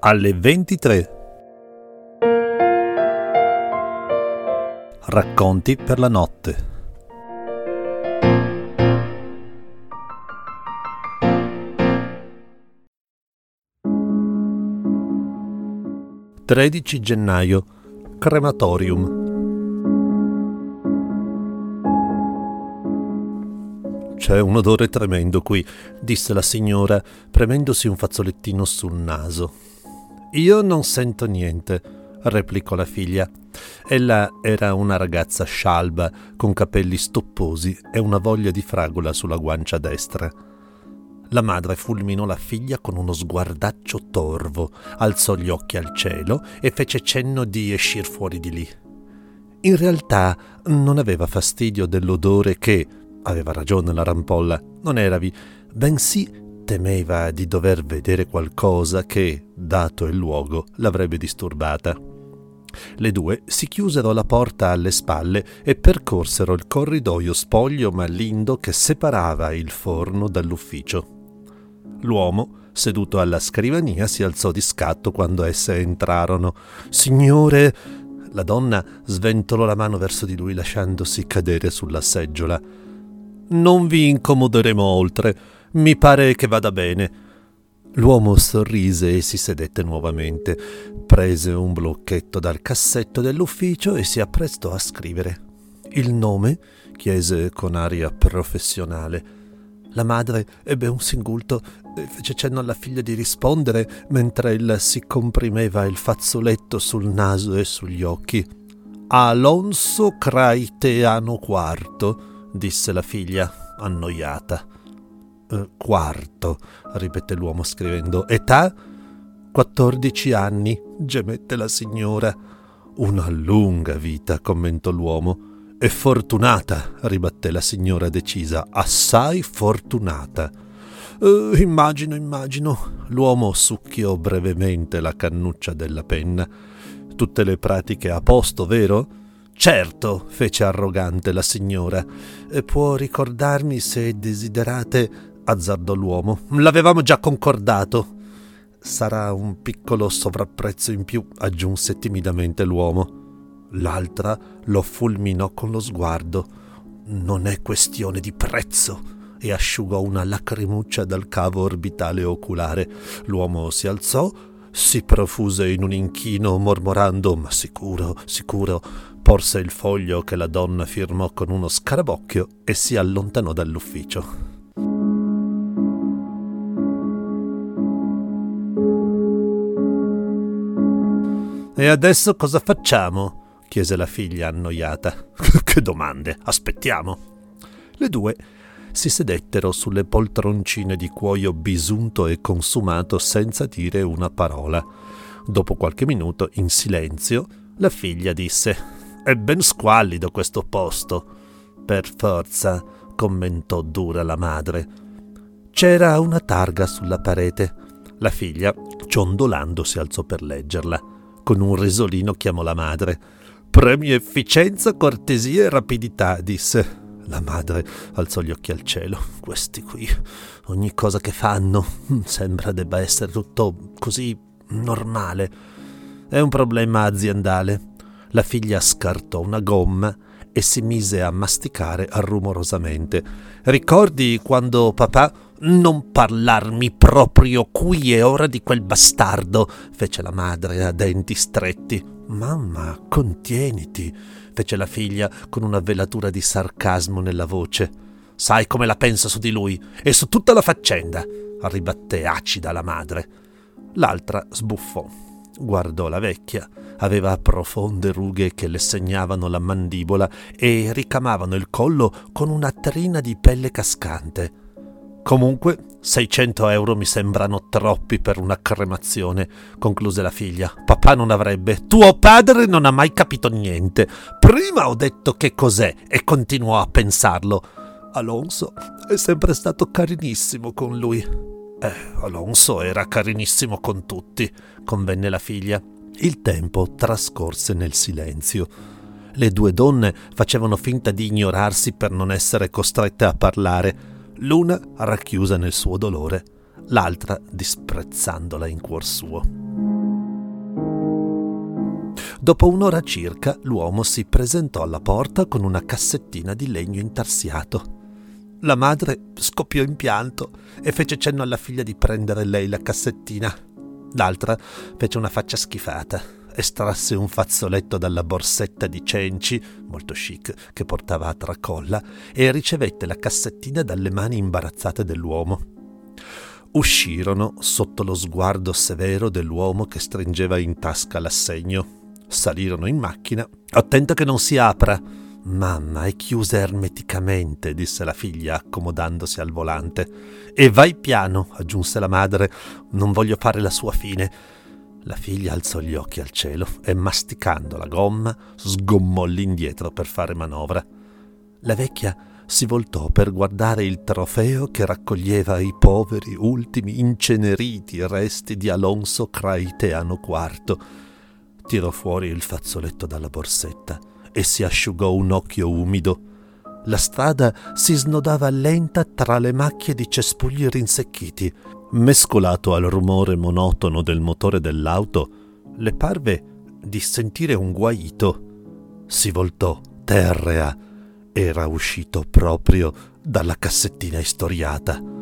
alle 23. Racconti per la notte. «13 gennaio, crematorium. C'è un odore tremendo qui», disse la signora, premendosi un fazzolettino sul naso. «Io non sento niente», replicò la figlia. Ella era una ragazza scialba, con capelli stopposi e una voglia di fragola sulla guancia destra. La madre fulminò la figlia con uno sguardaccio torvo, alzò gli occhi al cielo e fece cenno di escir fuori di lì. In realtà non aveva fastidio dell'odore che, aveva ragione la rampolla, non eravi, bensì temeva di dover vedere qualcosa che, dato il luogo, l'avrebbe disturbata. Le due si chiusero la porta alle spalle e percorsero il corridoio spoglio ma lindo che separava il forno dall'ufficio. L'uomo, seduto alla scrivania, si alzò di scatto quando esse entrarono. «Signore!» La donna sventolò la mano verso di lui lasciandosi cadere sulla seggiola. «Non vi incomoderemo oltre. Mi pare che vada bene». L'uomo sorrise e si sedette nuovamente, prese un blocchetto dal cassetto dell'ufficio e si apprestò a scrivere. «Il nome?» chiese con aria professionale. La madre ebbe un singulto e fece cenno alla figlia di rispondere mentre ella si comprimeva il fazzoletto sul naso e sugli occhi. «Alonso Craiteano IV», disse la figlia, annoiata. «Quarto», ripeté l'uomo scrivendo. «Età?» «14 anni», gemette la signora. «Una lunga vita», commentò l'uomo. «E fortunata», ribatté la signora decisa, «assai fortunata». Immagino». L'uomo succhiò brevemente la cannuccia della penna. «Tutte le pratiche a posto, vero?» «Certo», fece arrogante la signora. «Può ricordarmi se desiderate?» azzardò l'uomo. «L'avevamo già concordato». «Sarà un piccolo sovrapprezzo in più», aggiunse timidamente l'uomo. L'altra lo fulminò con lo sguardo. «Non è questione di prezzo», e asciugò una lacrimuccia dal cavo orbitale oculare. L'uomo si alzò, si profuse in un inchino mormorando «ma sicuro», porse il foglio che la donna firmò con uno scarabocchio e si allontanò dall'ufficio. «E adesso cosa facciamo?» chiese la figlia annoiata. «Che domande, aspettiamo». Le due si sedettero sulle poltroncine di cuoio bisunto e consumato senza dire una parola. Dopo qualche minuto, in silenzio, la figlia disse: «È ben squallido questo posto». «Per forza», commentò dura la madre. C'era una targa sulla parete. La figlia, ciondolando, si alzò per leggerla. Con un risolino chiamò la madre. «Premi efficienza, cortesia e rapidità», disse. La madre alzò gli occhi al cielo. «Questi qui, ogni cosa che fanno, sembra debba essere tutto così normale. È un problema aziendale». La figlia scartò una gomma e si mise a masticare rumorosamente. «Ricordi quando papà...» «Non parlarmi proprio qui e ora di quel bastardo», fece la madre a denti stretti. «Mamma, contieniti», fece la figlia con una velatura di sarcasmo nella voce. «Sai come la pensa su di lui e su tutta la faccenda», ribatté acida la madre. L'altra sbuffò. Guardò la vecchia. Aveva profonde rughe che le segnavano la mandibola e ricamavano il collo con una trina di pelle cascante. «Comunque, 600 euro mi sembrano troppi per una cremazione», concluse la figlia. «Papà non avrebbe. Tuo padre non ha mai capito niente. Prima ho detto che cos'è e continuò a pensarlo. Alonso è sempre stato carinissimo con lui». Alonso era carinissimo con tutti», convenne la figlia. Il tempo trascorse nel silenzio. Le due donne facevano finta di ignorarsi per non essere costrette a parlare. L'una racchiusa nel suo dolore, l'altra disprezzandola in cuor suo. Dopo un'ora circa, l'uomo si presentò alla porta con una cassettina di legno intarsiato. La madre scoppiò in pianto e fece cenno alla figlia di prendere lei la cassettina. L'altra fece una faccia schifata, estrasse un fazzoletto dalla borsetta di cenci, molto chic, che portava a tracolla, e ricevette la cassettina dalle mani imbarazzate dell'uomo. Uscirono sotto lo sguardo severo dell'uomo che stringeva in tasca l'assegno. Salirono in macchina. «Attenta che non si apra!» «Mamma, è chiusa ermeticamente», disse la figlia accomodandosi al volante. «E vai piano», aggiunse la madre, «non voglio fare la sua fine». La figlia alzò gli occhi al cielo e, masticando la gomma, sgommò all'indietro per fare manovra. La vecchia si voltò per guardare il trofeo che raccoglieva i poveri ultimi inceneriti resti di Alonso Craiteano IV. Tirò fuori il fazzoletto dalla borsetta e si asciugò un occhio umido. La strada si snodava lenta tra le macchie di cespugli rinsecchiti. Mescolato al rumore monotono del motore dell'auto, le parve di sentire un guaito. Si voltò, terrea. Era uscito proprio dalla cassettina istoriata.